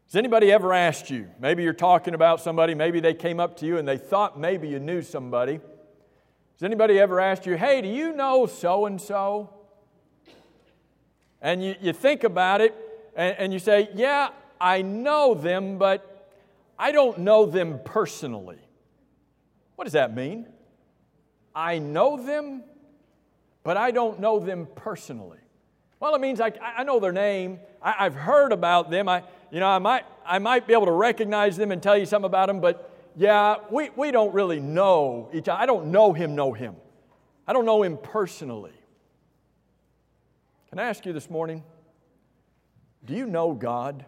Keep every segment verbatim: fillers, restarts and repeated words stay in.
Has anybody ever asked you, maybe you're talking about somebody, maybe they came up to you and they thought maybe you knew somebody. Has anybody ever asked you, hey, do you know so-and-so? And you, you think about it and, and you say, yeah, I know them, but I don't know them personally. What does that mean? I know them, but I don't know them personally. Well, it means I, I know their name. I, I've heard about them. I, you know, I might, I might be able to recognize them and tell you something about them, but yeah, we, we don't really know each other. I don't know him, know him. I don't know him personally. Can I ask you this morning, do you know God?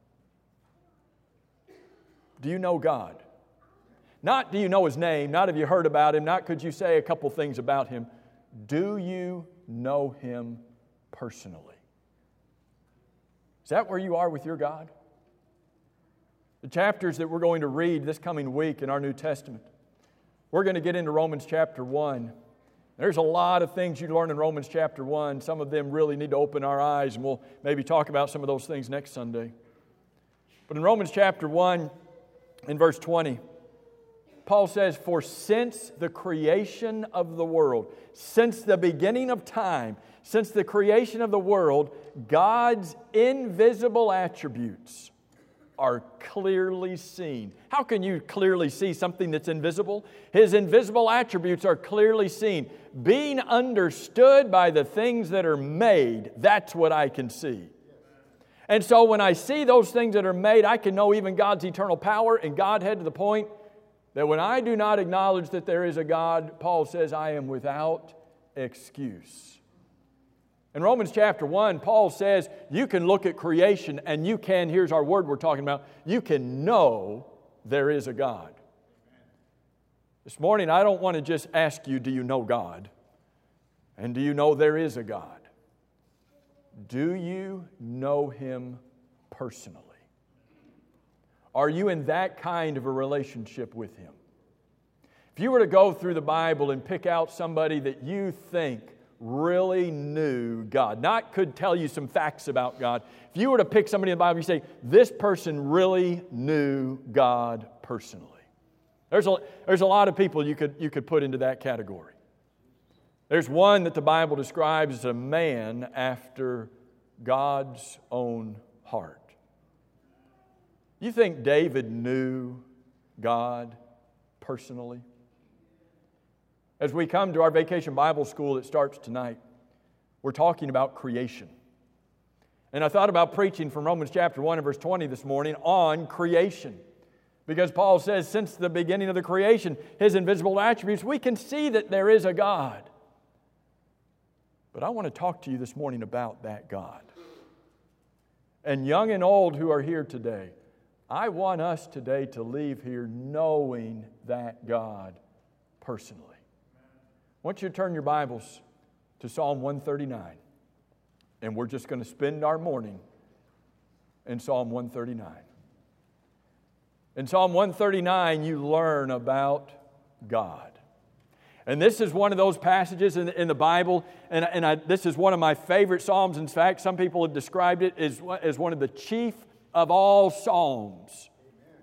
Do you know God? Not do you know His name, not have you heard about Him, not could you say a couple things about Him. Do you know Him personally? Is that where you are with your God? The chapters that we're going to read this coming week in our New Testament, we're going to get into Romans chapter one. There's a lot of things you learn in Romans chapter one. Some of them really need to open our eyes, and we'll maybe talk about some of those things next Sunday. But in Romans chapter one, in verse twenty, Paul says, for since the creation of the world, since the beginning of time, since the creation of the world, God's invisible attributes are clearly seen. How can you clearly see something that's invisible? His invisible attributes are clearly seen. Being understood by the things that are made, that's what I can see. And so when I see those things that are made, I can know even God's eternal power and Godhead to the point that when I do not acknowledge that there is a God, Paul says, I am without excuse. In Romans chapter one, Paul says, you can look at creation and you can, here's our word we're talking about, you can know there is a God. This morning, I don't want to just ask you, do you know God? And do you know there is a God? Do you know Him personally? Are you in that kind of a relationship with Him? If you were to go through the Bible and pick out somebody that you think really knew God, not could tell you some facts about God. If you were to pick somebody in the Bible, you say, this person really knew God personally. There's a, there's a lot of people you could, you could put into that category. There's one that the Bible describes as a man after God's own heart. You think David knew God personally? As we come to our Vacation Bible School that starts tonight, we're talking about creation. And I thought about preaching from Romans chapter one and verse twenty this morning on creation. Because Paul says, since the beginning of the creation, His invisible attributes, we can see that there is a God. But I want to talk to you this morning about that God. And young and old who are here today, I want us today to leave here knowing that God personally. I want you to turn your Bibles to Psalm one thirty-nine. And we're just going to spend our morning in Psalm one thirty-nine. In Psalm one thirty-nine, you learn about God. And this is one of those passages in, in the Bible, and, and I, this is one of my favorite Psalms. In fact, some people have described it as, as one of the chief of all Psalms.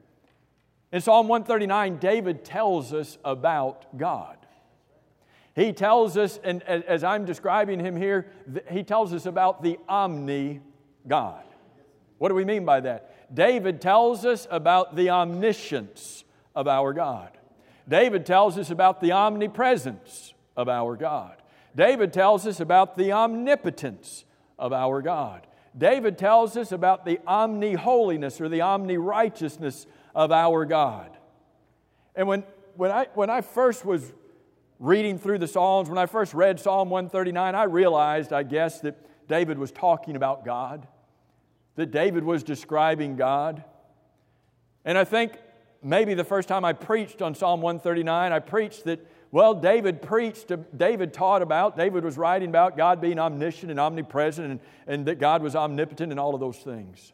In Psalm one thirty-nine, David tells us about God. He tells us, and as I'm describing him here, he tells us about the omni-God. What do we mean by that? David tells us about the omniscience of our God. David tells us about the omnipresence of our God. David tells us about the omnipotence of our God. David tells us about the omni-holiness or the omni-righteousness of our God. And when, when, I, when I first was reading through the Psalms, when I first read Psalm one thirty-nine, I realized, I guess, that David was talking about God, that David was describing God. And I think maybe the first time I preached on Psalm one thirty-nine, I preached that, well, David preached, David taught about, David was writing about God being omniscient and omnipresent and, and that God was omnipotent and all of those things.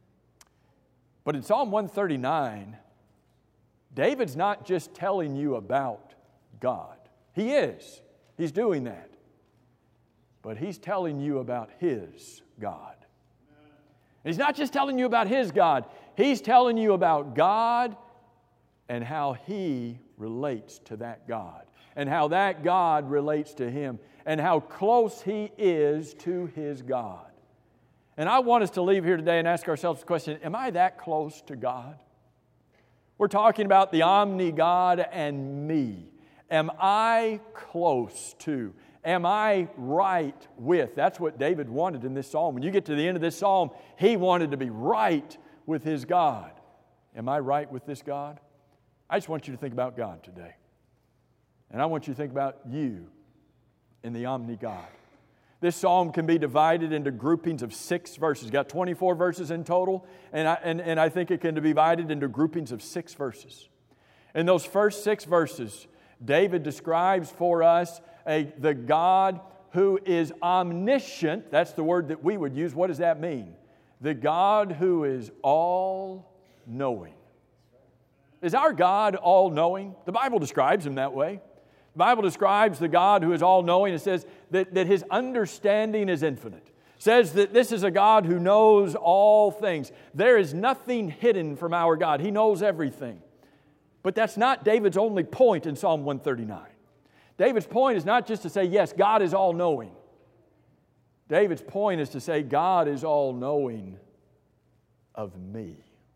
But in Psalm one thirty-nine, David's not just telling you about God. He is. He's doing that. But he's telling you about His God. And He's not just telling you about His God. He's telling you about God and how He relates to that God, and how that God relates to Him, and how close He is to His God. And I want us to leave here today and ask ourselves the question, am I that close to God? We're talking about the omni God and me. Am I close to? Am I right with? That's what David wanted in this psalm. When you get to the end of this psalm, he wanted to be right with his God. Am I right with this God? I just want you to think about God today. And I want you to think about you in the omni God. This psalm can be divided into groupings of six verses. It's got twenty-four verses in total, and I, and, and I think it can be divided into groupings of six verses. In those first six verses, David describes for us a, the God who is omniscient. That's the word that we would use. What does that mean? The God who is all-knowing. Is our God all-knowing? The Bible describes Him that way. The Bible describes the God who is all-knowing. It says that, that His understanding is infinite. It says that this is a God who knows all things. There is nothing hidden from our God. He knows everything. But that's not David's only point in Psalm one thirty-nine. David's point is not just to say, yes, God is all-knowing. David's point is to say, God is all-knowing of me.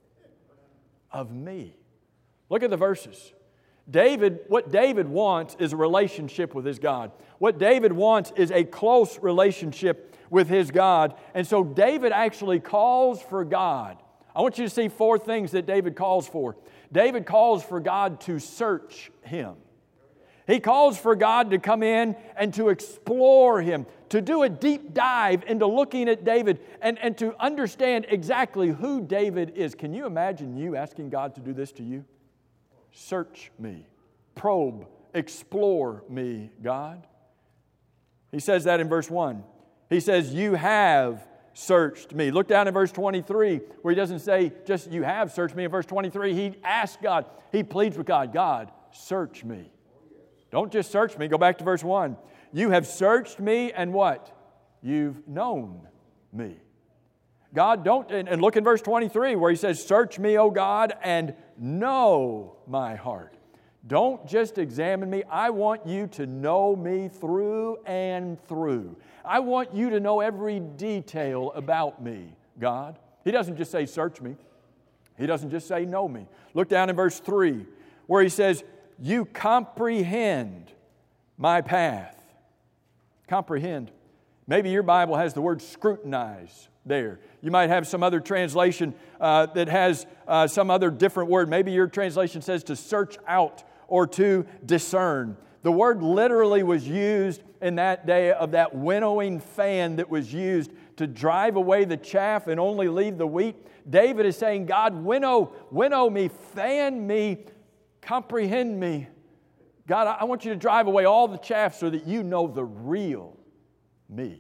Of me. Look at the verses. David, what David wants is a relationship with his God. What David wants is a close relationship with his God. And so David actually calls for God. I want you to see four things that David calls for. David calls for God to search him. He calls for God to come in and to explore him, to do a deep dive into looking at David and, and to understand exactly who David is. Can you imagine you asking God to do this to you? Search me, probe, explore me, God. He says that in verse one. He says, you have searched me. Look down in verse twenty-three, where he doesn't say just you have searched me. In verse twenty-three, he asks God, he pleads with God, God, search me. Don't just search me. Go back to verse one. You have searched me and what? You've known me. God, don't, and, and look in verse twenty-three where he says, search me, O God, and know my heart. Don't just examine me. I want you to know me through and through. I want you to know every detail about me, God. He doesn't just say, search me. He doesn't just say, know me. Look down in verse three where he says, you comprehend my path. Comprehend. Maybe your Bible has the word scrutinize there. You might have some other translation uh, that has uh, some other different word. Maybe your translation says to search out or to discern. The word literally was used in that day of that winnowing fan that was used to drive away the chaff and only leave the wheat. David is saying, God, winnow, winnow me, fan me, comprehend me. God, I want you to drive away all the chaff so that you know the real me.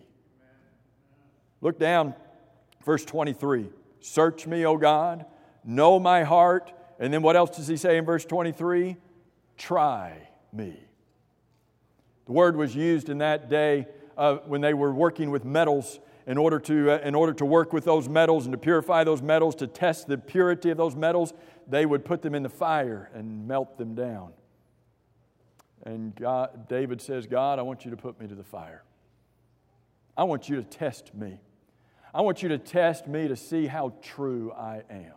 Look down, verse twenty-three. Search me, O God, know my heart. And then what else does he say in verse twenty-three? Try me. The word was used in that day uh, when they were working with metals in order to uh, in order to work with those metals and to purify those metals, to test the purity of those metals. They would put them in the fire and melt them down. And God, David says, God, I want you to put me to the fire. I want you to test me. I want you to test me to see how true I am.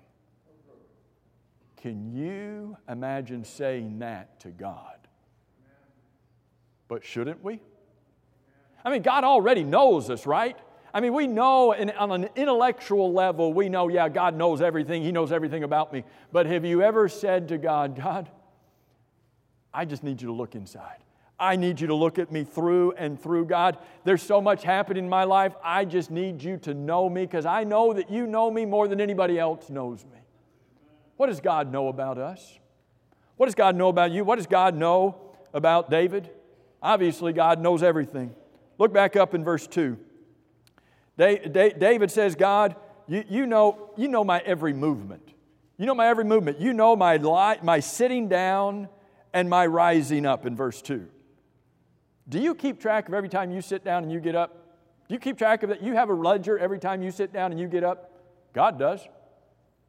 Can you imagine saying that to God? But shouldn't we? I mean, God already knows us, right? I mean, we know in, on an intellectual level, we know, yeah, God knows everything. He knows everything about me. But have you ever said to God, God, I just need you to look inside. I need you to look at me through and through, God. There's so much happening in my life. I just need you to know me because I know that you know me more than anybody else knows me. What does God know about us? What does God know about you? What does God know about David? Obviously, God knows everything. Look back up in verse two. David says, God, you, you, know, you know my every movement. You know my every movement. You know my, li- my sitting down and my rising up in verse two. Do you keep track of every time you sit down and you get up? Do you keep track of that? You have a ledger every time you sit down and you get up? God does.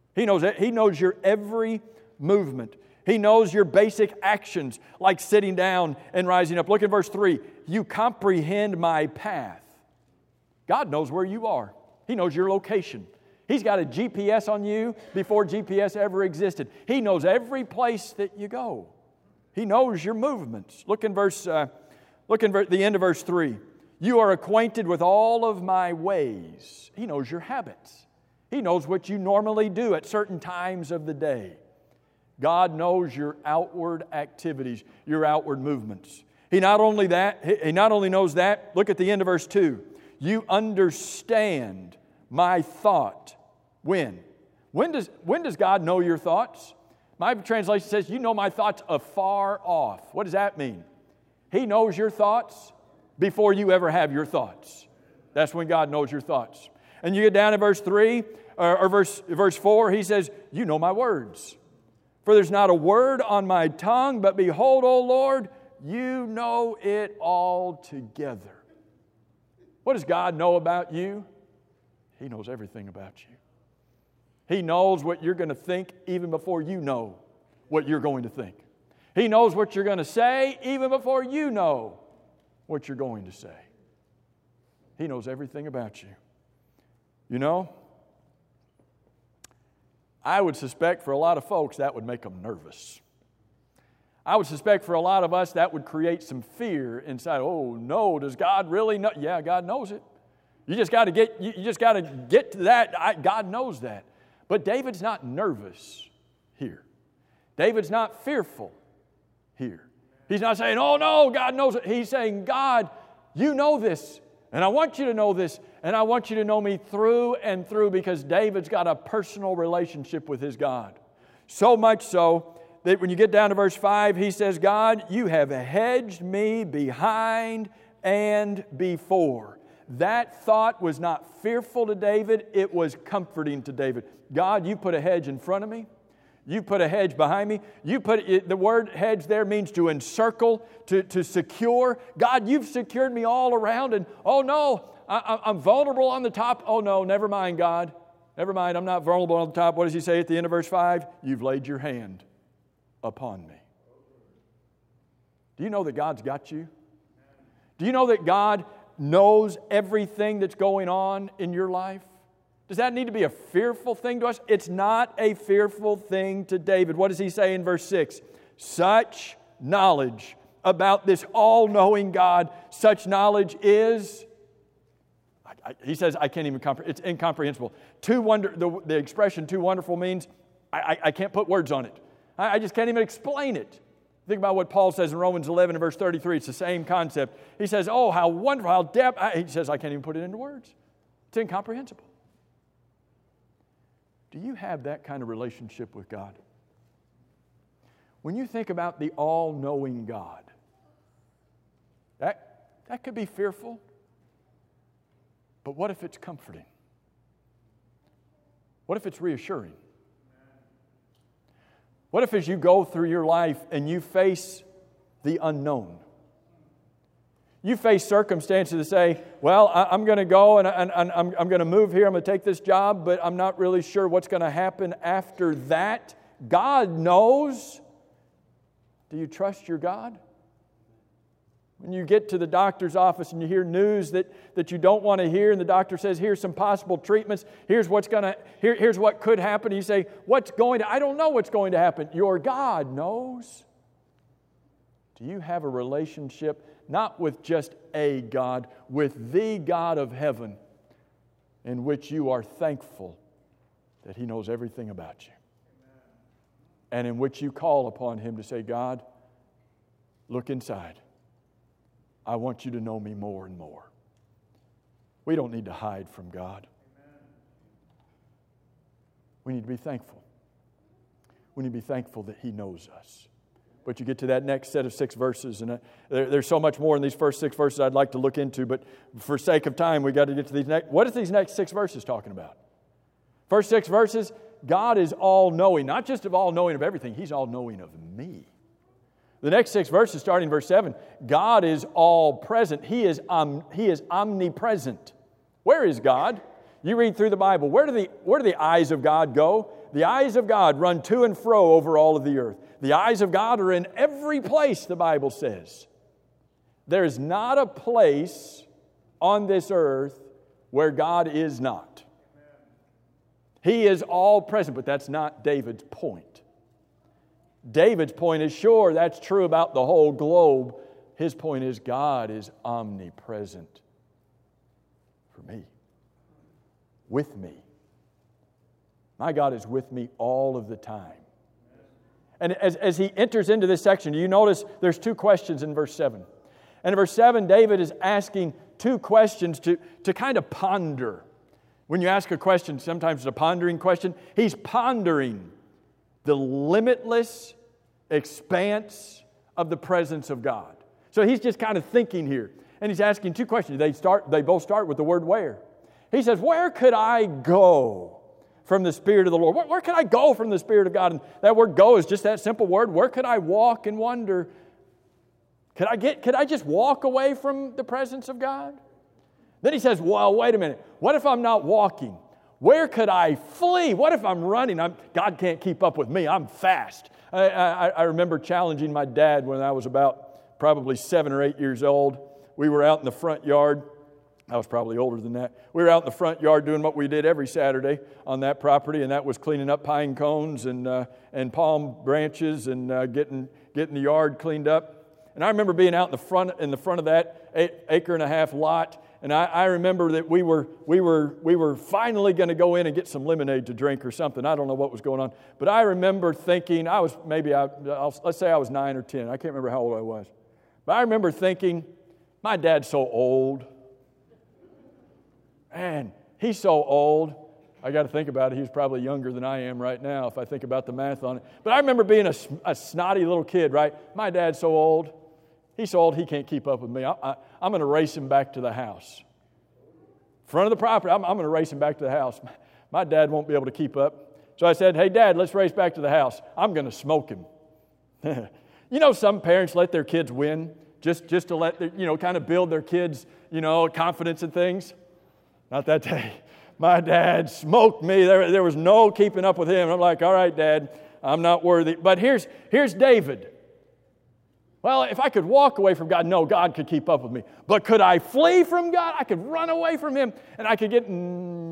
He knows it. He knows your every movement. He knows your basic actions, like sitting down and rising up. Look at verse three. You comprehend my path. God knows where you are. He knows your location. He's got a G P S on you before G P S ever existed. He knows every place that you go. He knows your movements. Look in verse, uh, look in ver- the end of verse three. You are acquainted with all of my ways. He knows your habits. He knows what you normally do at certain times of the day. God knows your outward activities, your outward movements. He not only that, he not only knows that, look at the end of verse two. You understand my thought. When? When does, when does God know your thoughts? My translation says, you know my thoughts afar off. What does that mean? He knows your thoughts before you ever have your thoughts. That's when God knows your thoughts. And you get down to verse three, or, or verse, verse four, he says, you know my words. For there's not a word on my tongue, but behold, O Lord, you know it all together. What does God know about you? He knows everything about you. He knows what you're going to think even before you know what you're going to think. He knows what you're going to say even before you know what you're going to say. He knows everything about you. You know, I would suspect for a lot of folks that would make them nervous. I would suspect for a lot of us that would create some fear inside. Oh no, does God really know? Yeah, God knows it. You just got to get. You just got to get to that. I, God knows that. But David's not nervous here. David's not fearful here. He's not saying, "Oh no, God knows it." He's saying, "God, you know this, and I want you to know this, and I want you to know me through and through," because David's got a personal relationship with his God. So much so that when you get down to verse five, he says, God, you have hedged me behind and before. That thought was not fearful to David, it was comforting to David. God, you put a hedge in front of me. You put a hedge behind me. You put it, the word hedge there means to encircle, to, to secure. God, you've secured me all around, and oh no, I, I'm vulnerable on the top. Oh no, never mind, God. Never mind, I'm not vulnerable on the top. What does he say at the end of verse five? You've laid your hand upon me. Do you know that God's got you? Do you know that God knows everything that's going on in your life? Does that need to be a fearful thing to us? It's not a fearful thing to David. What does he say in verse six? Such knowledge about this all-knowing God, such knowledge is, I, I, he says, I can't even comprehend. It's incomprehensible. Too wonder, the, the expression too wonderful means I, I, I can't put words on it. I, I just can't even explain it. Think about what Paul says in Romans eleven and verse thirty-three. It's the same concept. He says, oh, how wonderful, how depth. He says, I can't even put it into words. It's incomprehensible. Do you have that kind of relationship with God? When you think about the all-knowing God, that, that could be fearful, but what if it's comforting? What if it's reassuring? What if as you go through your life and you face the unknown, you face circumstances that say, well, I'm going to go and I'm, I'm going to move here, I'm going to take this job, but I'm not really sure what's going to happen after that. God knows. Do you trust your God? When you get to the doctor's office and you hear news that, that you don't want to hear, and the doctor says, here's some possible treatments, here's what's going to, here, here's what could happen. You say, what's going to, I don't know what's going to happen. Your God knows. Do you have a relationship, not with just a God, with the God of heaven, in which you are thankful that He knows everything about you? And in which you call upon Him to say, God, look inside. I want you to know me more and more. We don't need to hide from God. We need to be thankful. We need to be thankful that He knows us. But you get to that next set of six verses, and uh, there, there's so much more in these first six verses I'd like to look into, but for sake of time, we've got to get to these next. What is these next six verses talking about? First six verses, God is all-knowing, not just of all-knowing of everything, He's all-knowing of me. The next six verses, starting in verse seven, God is all-present. He is, um, he is omnipresent. Where is God? You read through the Bible. Where do the, where do the eyes of God go? The eyes of God run to and fro over all of the earth. The eyes of God are in every place, the Bible says. There is not a place on this earth where God is not. He is all present, but that's not David's point. David's point is, sure, that's true about the whole globe. His point is, God is omnipresent for me, with me. My God is with me all of the time. And as, as he enters into this section, do you notice there's two questions in verse seven? And in verse seven, David is asking two questions to, to kind of ponder. When you ask a question, sometimes it's a pondering question. He's pondering the limitless expanse of the presence of God. So he's just kind of thinking here. And he's asking two questions. They start. They both start with the word where. He says, where could I go from the Spirit of the Lord? Where, where could I go from the Spirit of God? And that word go is just that simple word. Where could I walk and wander? Could I get? Could I just walk away from the presence of God? Then he says, well, wait a minute. What if I'm not walking? Where could I flee? What if I'm running? I'm, God can't keep up with me. I'm fast. I, I, I remember challenging my dad when I was about probably seven or eight years old. We were out in the front yard. I was probably older than that. We were out in the front yard doing what we did every Saturday on that property, and that was cleaning up pine cones and uh, and palm branches and uh, getting getting the yard cleaned up. And I remember being out in the front in the front of that eight, acre and a half lot. And I, I remember that we were we were we were finally going to go in and get some lemonade to drink or something. I don't know what was going on, but I remember thinking I was maybe I I'll, let's say I was nine or ten. I can't remember how old I was, but I remember thinking, my dad's so old. Man, he's so old. I got to think about it. He's probably younger than I am right now if I think about the math on it. But I remember being a, a snotty little kid, right? My dad's so old. He's so old he can't keep up with me. I, I, I'm going to race him back to the house. Front of the property, I'm, I'm going to race him back to the house. My dad won't be able to keep up. So I said, hey, Dad, let's race back to the house. I'm going to smoke him. You know, some parents let their kids win just, just to let, their, you know, kind of build their kids, you know, confidence in things. Not that day. My dad smoked me. There, there was no keeping up with him. I'm like, all right, Dad, I'm not worthy. But here's, here's David. Well, if I could walk away from God, no, God could keep up with me. But could I flee from God? I could run away from Him, and I could get, mm,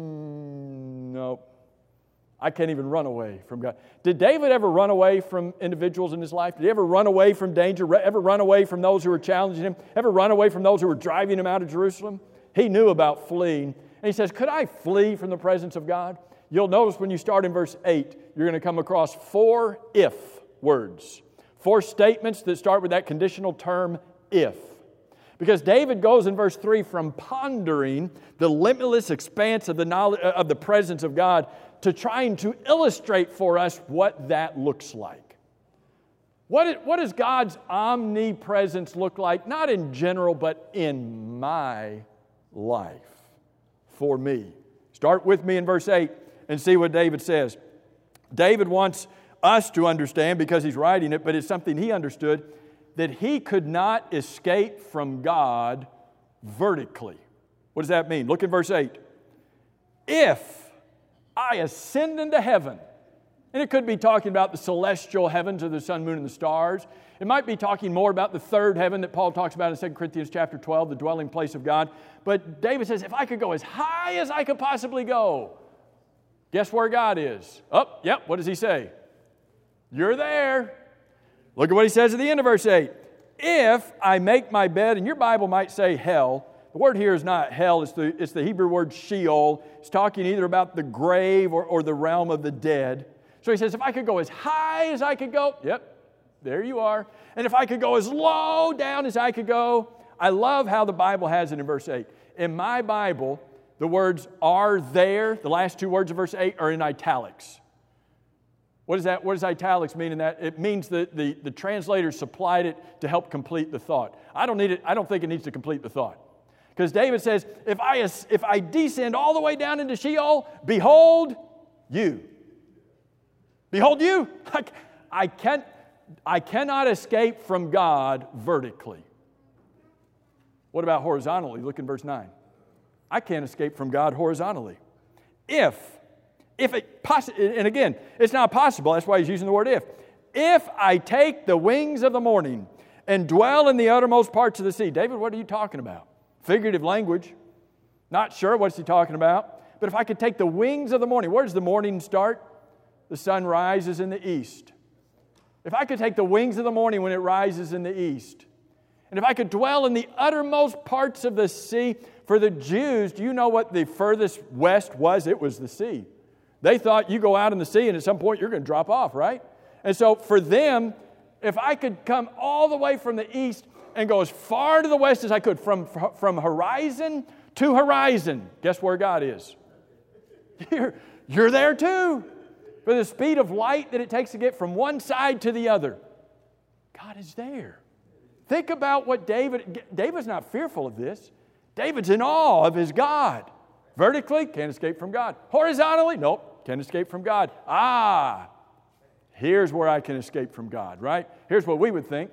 no. I can't even run away from God. Did David ever run away from individuals in his life? Did he ever run away from danger? Ever run away from those who were challenging him? Ever run away from those who were driving him out of Jerusalem? He knew about fleeing. And he says, could I flee from the presence of God? You'll notice when you start in verse eight, you're going to come across four if words. Four statements that start with that conditional term, if. Because David goes in verse three from pondering the limitless expanse of the knowledge, of the presence of God to trying to illustrate for us what that looks like. What, what does God's omnipresence look like? Not in general, but in my life. For me. Start with me in verse eight and see what David says. David wants us to understand, because he's writing it, but it's something he understood, that he could not escape from God vertically. What does that mean? Look at verse eight. If I ascend into heaven, and it could be talking about the celestial heavens of the sun, moon, and the stars. It might be talking more about the third heaven that Paul talks about in Second Corinthians chapter twelve, the dwelling place of God. But David says, if I could go as high as I could possibly go, guess where God is? Oh, yep, what does he say? You're there. Look at what he says at the end of verse eight. If I make my bed, and your Bible might say hell. The word here is not hell, it's the, it's the Hebrew word Sheol. It's talking either about the grave or, or the realm of the dead. So he says, if I could go as high as I could go, yep, there you are. And if I could go as low down as I could go, I love how the Bible has it in verse eight. In my Bible, the words are there, the last two words of verse eight are in italics. What does that, what does italics mean in that? It means that the, the translator supplied it to help complete the thought. I don't need it, I don't think it needs to complete the thought. Because David says, if I, if I descend all the way down into Sheol, behold you. Behold you. I, I, can't, I cannot escape from God vertically. What about horizontally? Look in verse nine. I can't escape from God horizontally. If if it poss- and again, it's not possible. That's why he's using the word if. If I take the wings of the morning and dwell in the uttermost parts of the sea. David, what are you talking about? Figurative language. Not sure what's he talking about. But if I could take the wings of the morning, where does the morning start? The sun rises in the east. If I could take the wings of the morning when it rises in the east, and if I could dwell in the uttermost parts of the sea, for the Jews, do you know what the furthest west was? It was the sea. They thought you go out in the sea and at some point you're going to drop off, right? And so for them, if I could come all the way from the east and go as far to the west as I could, from, from horizon to horizon, guess where God is? You're, you're there too. For the speed of light that it takes to get from one side to the other, God is there. Think about what David, David's not fearful of this. David's in awe of his God. Vertically, can't escape from God. Horizontally, nope, can't escape from God. Ah, here's where I can escape from God, right? Here's what we would think.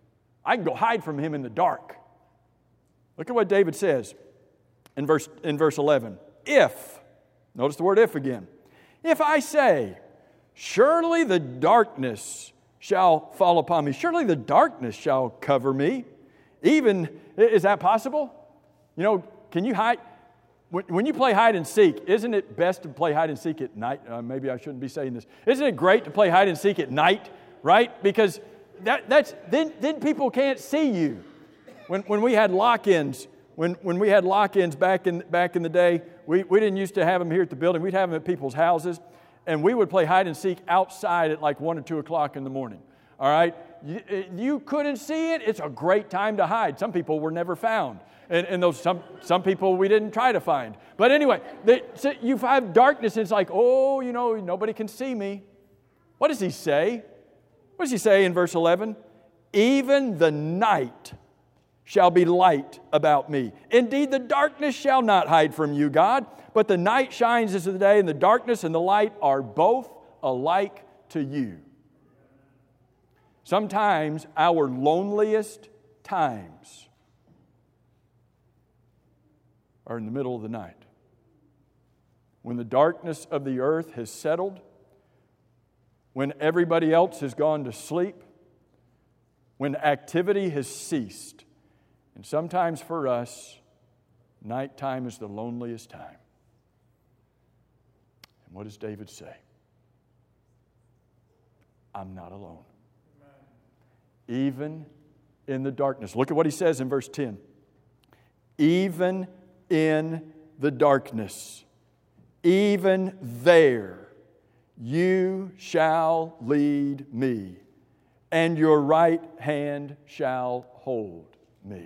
I can go hide from Him in the dark. Look at what David says in verse, in verse eleven. If, notice the word if again. If I say, surely the darkness shall fall upon me. Surely the darkness shall cover me. Even, is that possible? You know, can you hide? When, when you play hide and seek, isn't it best to play hide and seek at night? Uh, maybe I shouldn't be saying this. Isn't it great to play hide and seek at night, right? Because that, that's then, then people can't see you. When, when we had lock-ins, when, when we had lock-ins back in, back in the day, we, we didn't used to have them here at the building. We'd have them at people's houses. And we would play hide and seek outside at like one or two o'clock in the morning. All right? You, you couldn't see it. It's a great time to hide. Some people were never found. And, and those some some people we didn't try to find. But anyway, they, so you have darkness and it's like, oh, you know, nobody can see me. What does he say? What does he say in verse eleven? Even the night shall be light about me. Indeed, the darkness shall not hide from you, God. But the night shines as the day, and the darkness and the light are both alike to you. Sometimes our loneliest times are in the middle of the night. When the darkness of the earth has settled, when everybody else has gone to sleep, when activity has ceased. And sometimes for us, nighttime is the loneliest time. And what does David say? I'm not alone. Amen. Even in the darkness. Look at what he says in verse ten. Even in the darkness, even there, you shall lead me, and your right hand shall hold me.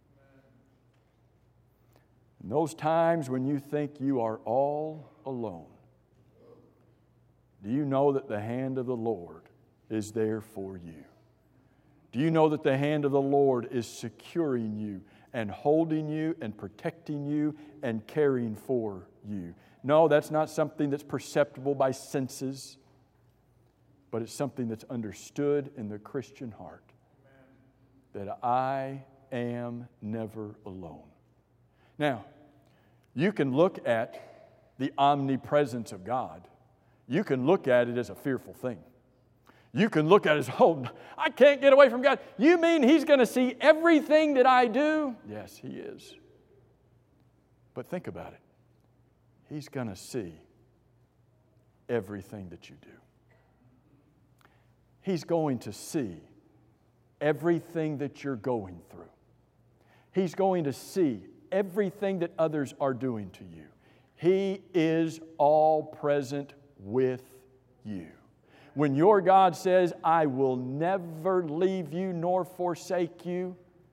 In those times when you think you are all alone, do you know that the hand of the Lord is there for you? Do you know that the hand of the Lord is securing you and holding you and protecting you and caring for you? No, that's not something that's perceptible by senses, but it's something that's understood in the Christian heart. That I am never alone. Now, you can look at the omnipresence of God. You can look at it as a fearful thing. You can look at it as, oh, I can't get away from God. You mean He's going to see everything that I do? Yes, He is. But think about it. He's going to see everything that you do. He's going to see everything that you're going through. He's going to see everything that others are doing to you. He is all present with you. When your God says, I will never leave you nor forsake you,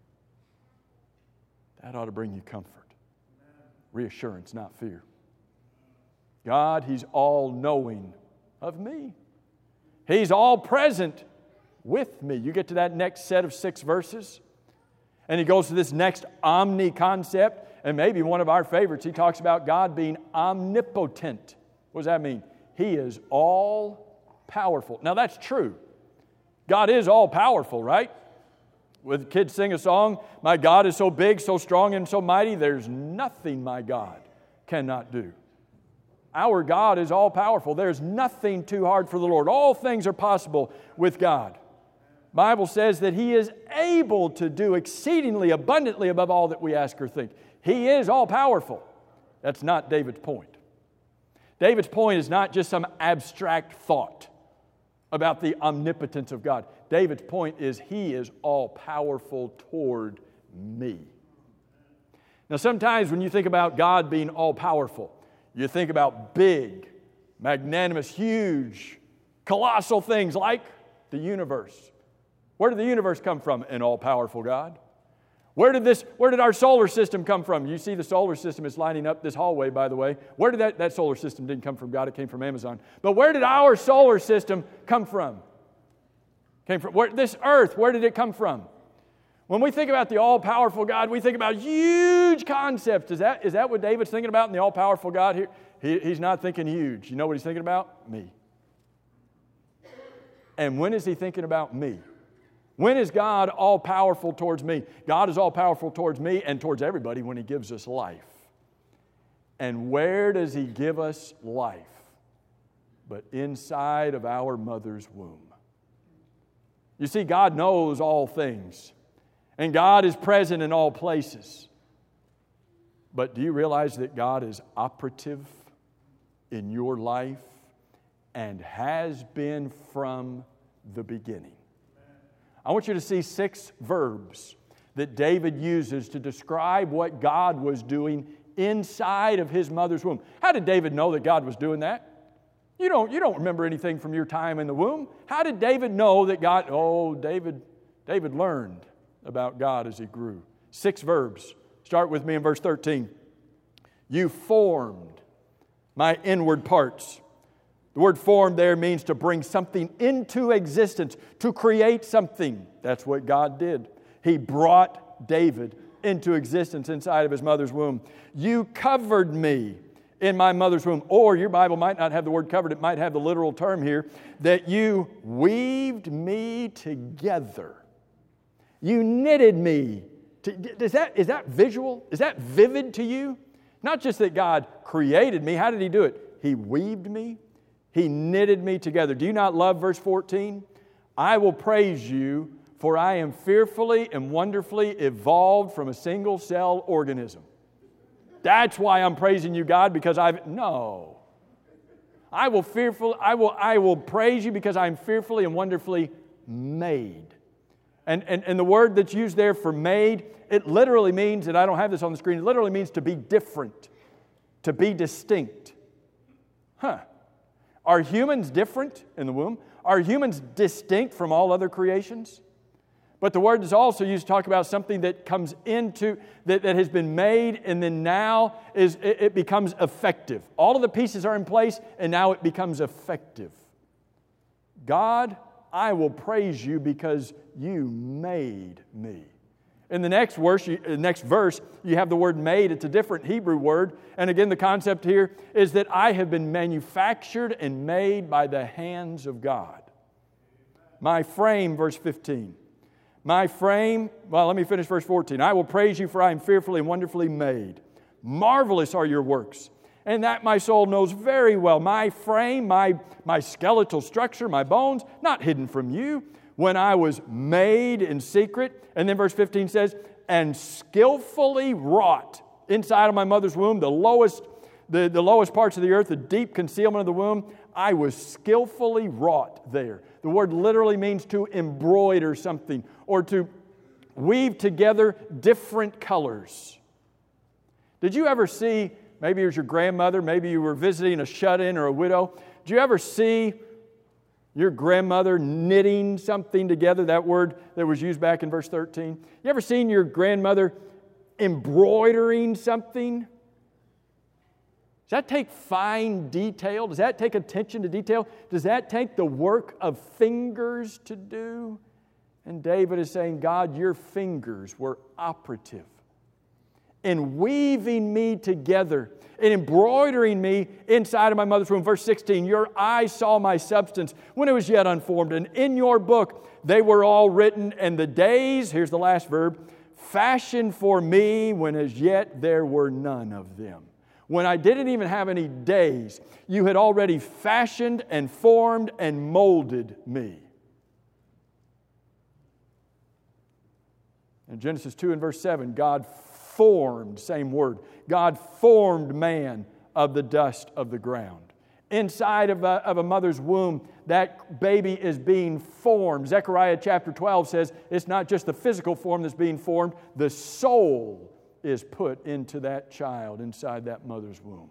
that ought to bring you comfort, reassurance, not fear. God, He's all-knowing of me. He's all-present with me. You get to that next set of six verses, and he goes to this next omni concept, and maybe one of our favorites. He talks about God being omnipotent. What does that mean? He is all-powerful. Now, that's true. God is all-powerful, right? When kids sing a song, my God is so big, so strong, and so mighty, there's nothing my God cannot do. Our God is all-powerful. There's nothing too hard for the Lord. All things are possible with God. The Bible says that He is able to do exceedingly abundantly above all that we ask or think. He is all-powerful. That's not David's point. David's point is not just some abstract thought about the omnipotence of God. David's point is He is all-powerful toward me. Now, sometimes when you think about God being all-powerful, you think about big, magnanimous, huge, colossal things like the universe. Where did the universe come from? An all-powerful God. Where did this? Where did our solar system come from? You see the solar system is lining up this hallway, by the way. Where did that, that solar system didn't come from God, it came from Amazon. But where did our solar system come from? Came from where, this earth, where did it come from? When we think about the all-powerful God, we think about huge concepts. Is that, is that what David's thinking about in the all-powerful God here? He, he's not thinking huge. You know what he's thinking about? Me. And when is he thinking about me? When is God all-powerful towards me? God is all-powerful towards me and towards everybody when He gives us life. And where does He give us life? But inside of our mother's womb. You see, God knows all things. And God is present in all places. But do you realize that God is operative in your life and has been from the beginning? I want you to see six verbs that David uses to describe what God was doing inside of his mother's womb. How did David know that God was doing that? You don't, you don't remember anything from your time in the womb. How did David know that God... Oh, David, David learned about God as he grew. Six verbs. Start with me in verse thirteen. You formed my inward parts. The word formed there means to bring something into existence, to create something. That's what God did. He brought David into existence inside of his mother's womb. You covered me in my mother's womb. Or your Bible might not have the word covered. It might have the literal term here, that you weaved me together. You knitted me. To, is that, is that visual? Is that vivid to you? Not just that God created me. How did He do it? He weaved me. He knitted me together. Do you not love verse fourteen? I will praise you, for I am fearfully and wonderfully evolved from a single cell organism. That's why I'm praising you, God, because I've... No. I will fearful, I will, I will praise you because I'm fearfully and wonderfully made. And, and, and the word that's used there for made, it literally means, and I don't have this on the screen, it literally means to be different, to be distinct. Huh. Are humans different in the womb? Are humans distinct from all other creations? But the word is also used to talk about something that comes into, that, that has been made and then now is it, it becomes effective. All of the pieces are in place and now it becomes effective. God, I will praise you because you made me. In the next verse, you, next verse, you have the word made. It's a different Hebrew word. And again, the concept here is that I have been manufactured and made by the hands of God. My frame, verse fifteen. My frame, well, let me finish verse fourteen. I will praise you, for I am fearfully and wonderfully made. Marvelous are your works, and that my soul knows very well. My frame, my, my skeletal structure, my bones, not hidden from you. When I was made in secret. And then verse fifteen says, and skillfully wrought inside of my mother's womb, the lowest, the, the lowest parts of the earth, the deep concealment of the womb, I was skillfully wrought there. The word literally means to embroider something or to weave together different colors. Did you ever see, maybe it was your grandmother, maybe you were visiting a shut-in or a widow, did you ever see your grandmother knitting something together, that word that was used back in verse thirteen? You ever seen your grandmother embroidering something? Does that take fine detail? Does that take attention to detail? Does that take the work of fingers to do? And David is saying, God, your fingers were operative in weaving me together, in embroidering me inside of my mother's womb. Verse sixteen, your eyes saw my substance when it was yet unformed, and in your book they were all written, and the days, here's the last verb, fashioned for me when as yet there were none of them. When I didn't even have any days, you had already fashioned and formed and molded me. In Genesis two and verse seven, God formed, same word, God formed man of the dust of the ground. Inside of a, of a mother's womb, that baby is being formed. Zechariah chapter twelve says it's not just the physical form that's being formed, the soul is put into that child inside that mother's womb.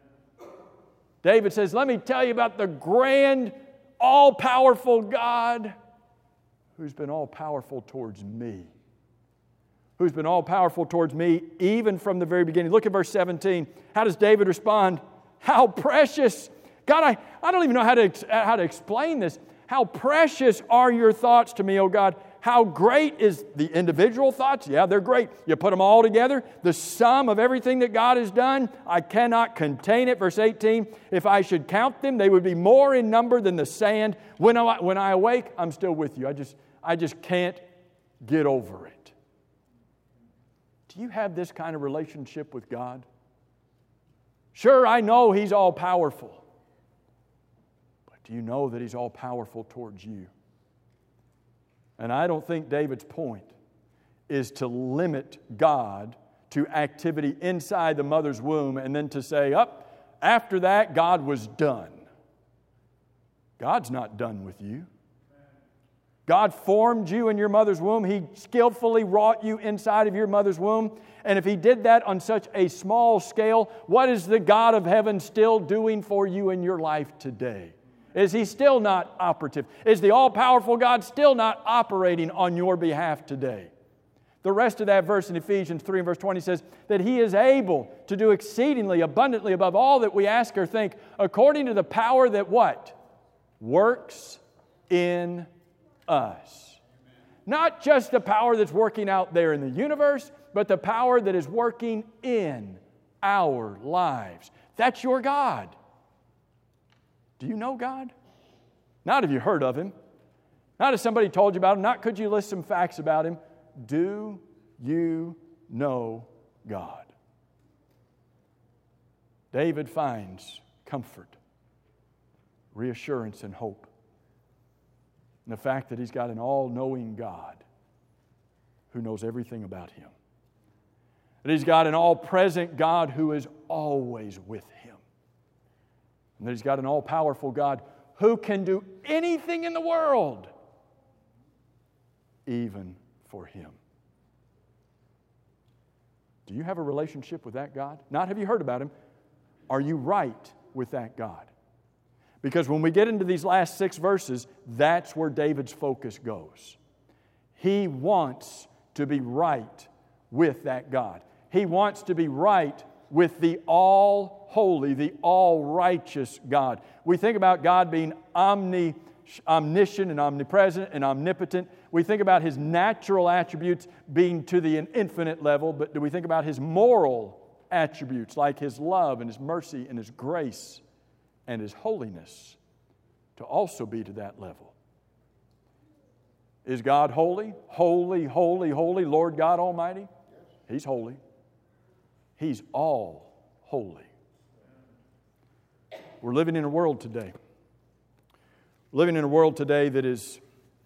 David says, let me tell you about the grand, all-powerful God who's been all-powerful towards me. Who's been all-powerful towards me even from the very beginning. Look at verse seventeen. How does David respond? How precious. God, I, I don't even know how to, how to explain this. How precious are your thoughts to me, O God. How great is the individual thoughts? Yeah, they're great. You put them all together, the sum of everything that God has done, I cannot contain it. Verse eighteen, if I should count them, they would be more in number than the sand. When I, when I awake, I'm still with you. I just, I just can't get over it. Do you have this kind of relationship with God? Sure, I know He's all-powerful. But do you know that He's all-powerful towards you? And I don't think David's point is to limit God to activity inside the mother's womb and then to say, up, after that, God was done. God's not done with you. God formed you in your mother's womb. He skillfully wrought you inside of your mother's womb. And if He did that on such a small scale, what is the God of heaven still doing for you in your life today? Is He still not operative? Is the all-powerful God still not operating on your behalf today? The rest of that verse in Ephesians three and verse twenty says that He is able to do exceedingly abundantly above all that we ask or think, according to the power that what? Works in us. Not just the power that's working out there in the universe, but the power that is working in our lives. That's your God. Do you know God? Not have you heard of Him. Not if somebody told you about Him. Not could you list some facts about Him. Do you know God? David finds comfort, reassurance, and hope in the fact that he's got an all-knowing God who knows everything about him. That he's got an all-present God who is always with him. And that he's got an all-powerful God who can do anything in the world, even for him. Do you have a relationship with that God? Not have you heard about Him. Are you right with that God? Because when we get into these last six verses, that's where David's focus goes. He wants to be right with that God. He wants to be right with the all-holy, the all-righteous God. We think about God being omni, omniscient and omnipresent and omnipotent. We think about His natural attributes being to the infinite level, but do we think about His moral attributes like His love and His mercy and His grace and His holiness to also be to that level? Is God holy? Holy, holy, holy, Lord God Almighty? He's holy. He's all holy. We're living in a world today. Living in a world today that is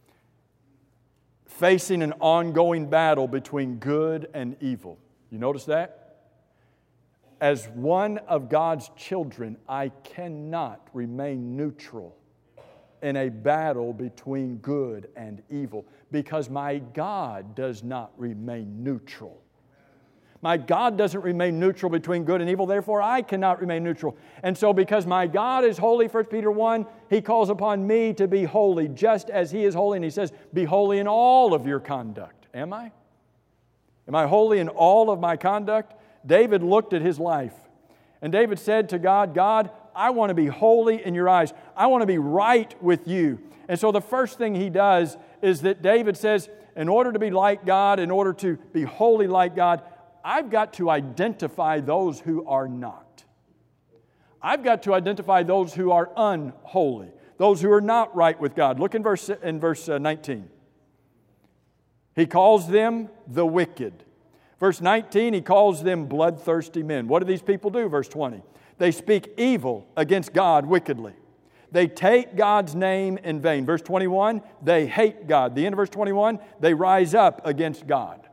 facing an ongoing battle between good and evil. You notice that? As one of God's children, I cannot remain neutral in a battle between good and evil because my God does not remain neutral. My God doesn't remain neutral between good and evil, therefore I cannot remain neutral. And so because my God is holy, First Peter one, He calls upon me to be holy just as He is holy. And He says, be holy in all of your conduct. Am I? Am I holy in all of my conduct? David looked at his life. And David said to God, God, I want to be holy in your eyes. I want to be right with you. And so the first thing he does is that David says, in order to be like God, in order to be holy like God, I've got to identify those who are not. I've got to identify those who are unholy, those who are not right with God. Look in verse, in verse nineteen. He calls them the wicked. Verse nineteen, he calls them bloodthirsty men. What do these people do? Verse twenty. They speak evil against God wickedly. They take God's name in vain. Verse twenty-one, they hate God. The end of verse twenty-one, they rise up against God.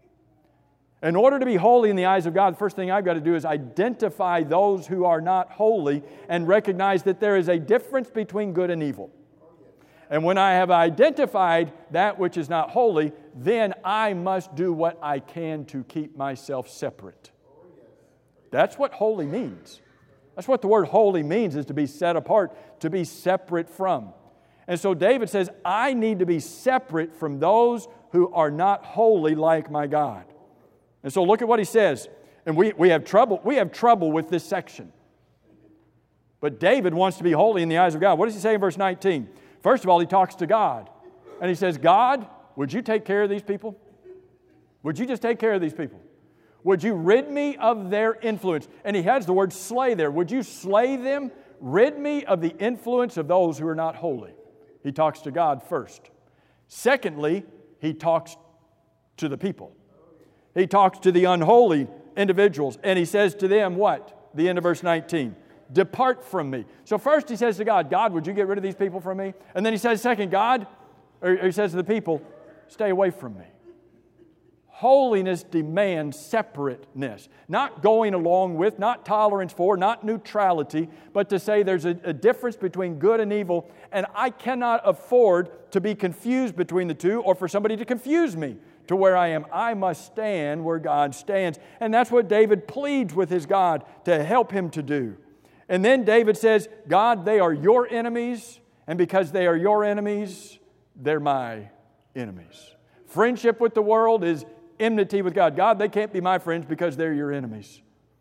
In order to be holy in the eyes of God, the first thing I've got to do is identify those who are not holy and recognize that there is a difference between good and evil. And when I have identified that which is not holy, then I must do what I can to keep myself separate. That's what holy means. That's what the word holy means, is to be set apart, to be separate from. And so David says, I need to be separate from those who are not holy like my God. And so look at what he says. And we, we have trouble, we have trouble with this section. But David wants to be holy in the eyes of God. What does he say in verse nineteen? First of all, he talks to God. And he says, God, would you take care of these people? Would you just take care of these people? Would you rid me of their influence? And he has the word slay there. Would you slay them? Rid me of the influence of those who are not holy. He talks to God first. Secondly, he talks to the people. He talks to the unholy individuals. And he says to them what? The end of verse nineteen. Depart from me. So first he says to God, God, would you get rid of these people from me? And then he says second, God, or he says to the people, stay away from me. Holiness demands separateness. Not going along with, not tolerance for, not neutrality, but to say there's a, a difference between good and evil, and I cannot afford to be confused between the two or for somebody to confuse me to where I am. I must stand where God stands. And that's what David pleads with his God to help him to do. And then David says, God, they are your enemies, and because they are your enemies, they're my enemies. Friendship with the world is enmity with God. God, they can't be my friends because they're your enemies.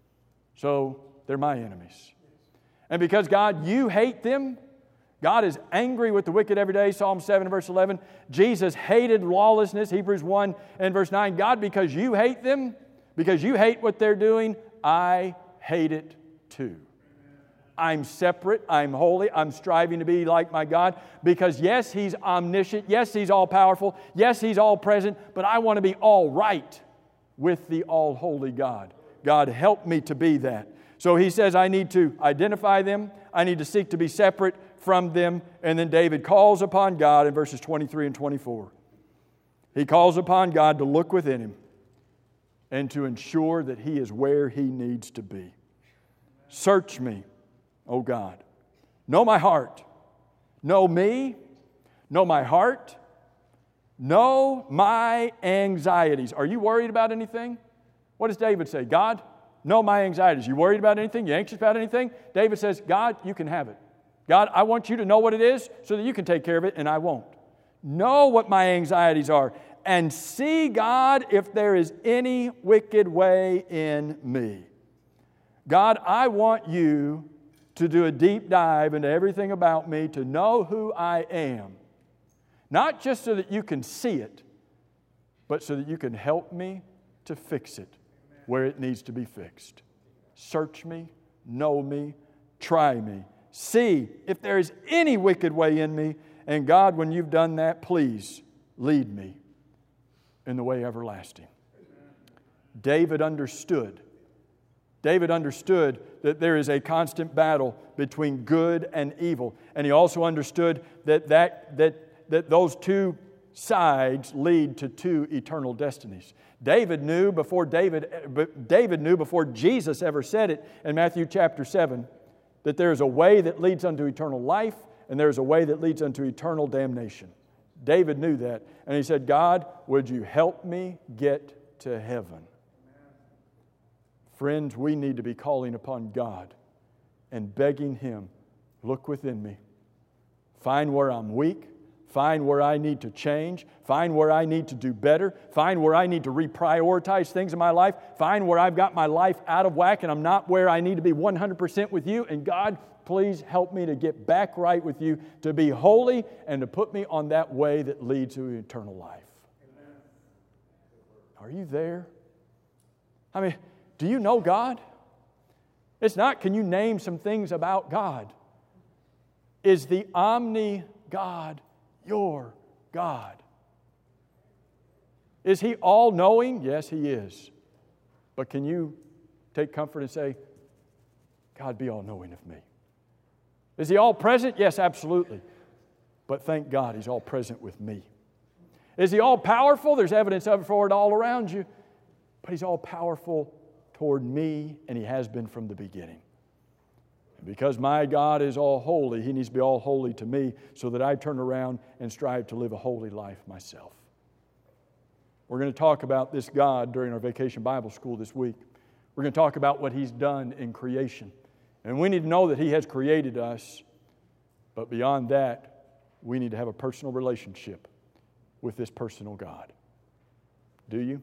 So they're my enemies. And because, God, you hate them, God is angry with the wicked every day, Psalm seven verse eleven. Jesus hated lawlessness, Hebrews one and verse nine. God, because you hate them, because you hate what they're doing, I hate it too. I'm separate, I'm holy, I'm striving to be like my God, because yes, He's omniscient, yes, He's all-powerful, yes, He's all-present, but I want to be all right with the all-holy God. God, help me to be that. So he says, I need to identify them, I need to seek to be separate from them, and then David calls upon God in verses twenty-three and twenty-four. He calls upon God to look within him and to ensure that he is where he needs to be. Search me, O God. Know my heart. Know me. Know my heart. Know my anxieties. Are you worried about anything? What does David say? God, know my anxieties. You worried about anything? You anxious about anything? David says, God, you can have it. God, I want you to know what it is so that you can take care of it, and I won't. Know what my anxieties are, and see, God, if there is any wicked way in me. God, I want you to do a deep dive into everything about me, to know who I am. Not just so that you can see it, but so that you can help me to fix it where it needs to be fixed. Search me, know me, try me. See if there is any wicked way in me. And God, when you've done that, please lead me in the way everlasting. David understood David understood that there is a constant battle between good and evil. And he also understood that, that, that, that those two sides lead to two eternal destinies. David knew before David, David knew before Jesus ever said it in Matthew chapter seven that there is a way that leads unto eternal life and there is a way that leads unto eternal damnation. David knew that. And he said, God, would you help me get to heaven? Friends, we need to be calling upon God and begging Him, look within me. Find where I'm weak. Find where I need to change. Find where I need to do better. Find where I need to reprioritize things in my life. Find where I've got my life out of whack and I'm not where I need to be one hundred percent with you. And God, please help me to get back right with you, to be holy and to put me on that way that leads to eternal life. Amen. Are you there? I mean, do you know God? It's not, can you name some things about God? Is the omni God your God? Is He all-knowing? Yes, He is. But can you take comfort and say, God be all-knowing of me? Is He all-present? Yes, absolutely. But thank God He's all-present with me. Is He all-powerful? There's evidence of it for it all around you. But He's all-powerful toward me, and He has been from the beginning. And because my God is all-holy, He needs to be all-holy to me so that I turn around and strive to live a holy life myself. We're going to talk about this God during our Vacation Bible School this week. We're going to talk about what He's done in creation. And we need to know that He has created us. But beyond that, we need to have a personal relationship with this personal God. Do you?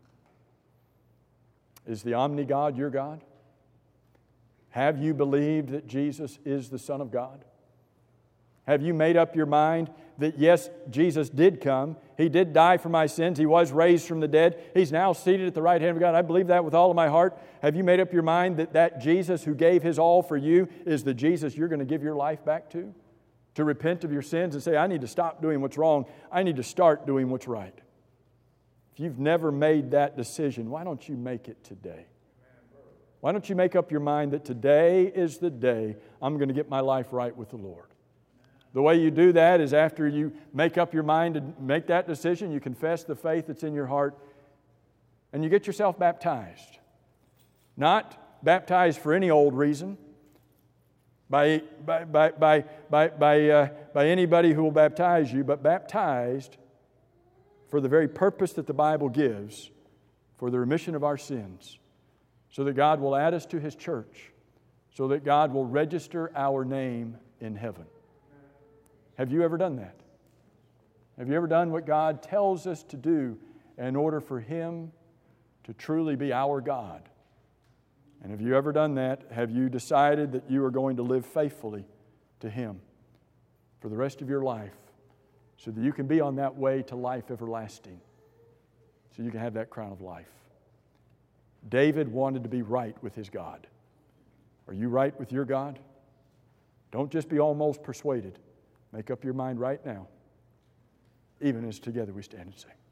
Is the omni-God your God? Have you believed that Jesus is the Son of God? Have you made up your mind that yes, Jesus did come. He did die for my sins. He was raised from the dead. He's now seated at the right hand of God. I believe that with all of my heart. Have you made up your mind that that Jesus who gave His all for you is the Jesus you're going to give your life back to? To repent of your sins and say, I need to stop doing what's wrong. I need to start doing what's right. If you've never made that decision, why don't you make it today? Why don't you make up your mind that today is the day I'm going to get my life right with the Lord? The way you do that is after you make up your mind to make that decision, you confess the faith that's in your heart, and you get yourself baptized. Not baptized for any old reason, by, by, by, by, by, by, uh, by anybody who will baptize you, but baptized for the very purpose that the Bible gives, for the remission of our sins, so that God will add us to His church, so that God will register our name in heaven. Have you ever done that? Have you ever done what God tells us to do in order for Him to truly be our God? And have you ever done that? Have you decided that you are going to live faithfully to Him for the rest of your life so that you can be on that way to life everlasting, so you can have that crown of life? David wanted to be right with his God. Are you right with your God? Don't just be almost persuaded. Make up your mind right now, even as together we stand and sing.